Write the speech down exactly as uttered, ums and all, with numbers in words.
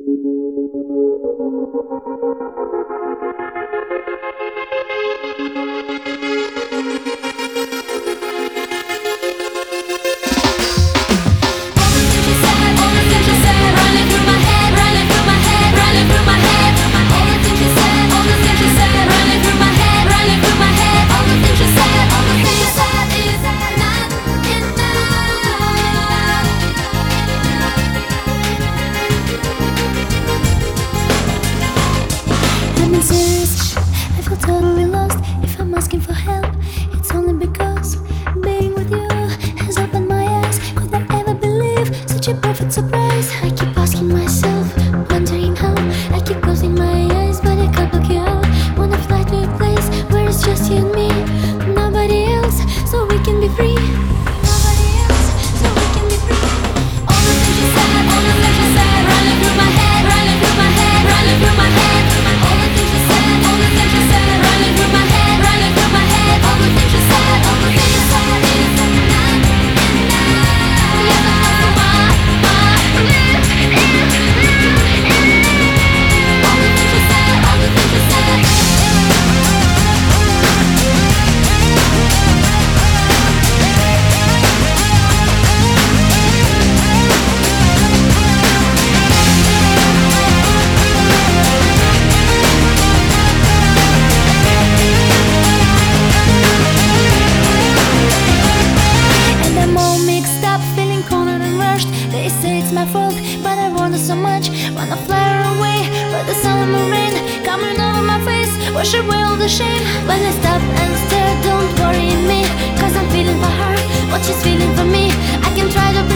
Serious, I feel totally lost. If I'm asking for help, it's only because being with you has opened my eyes. Could I ever believe such a perfect surprise? I keep asking myself, wondering how. I keep closing my eyes, but I can't block you out. Wanna fly to a place where it's just you and me, nobody else, so we can be free. Nobody else, so we can be free. All the things you said, all the things you said, running through my head, running through my head, running through my head. All the things you said, all the things you said, running through my head, running through my head. All the things you said, all the things you said is not enough. Yeah, that's for my, my lips. All the things you said, all the things you said. They say it's my fault, but I want it so much. Wanna fly away, but the sun and the rain coming over my face, wash away all the shame. When I stop and stare, don't worry me, cause I'm feeling for her what she's feeling for me. I can try to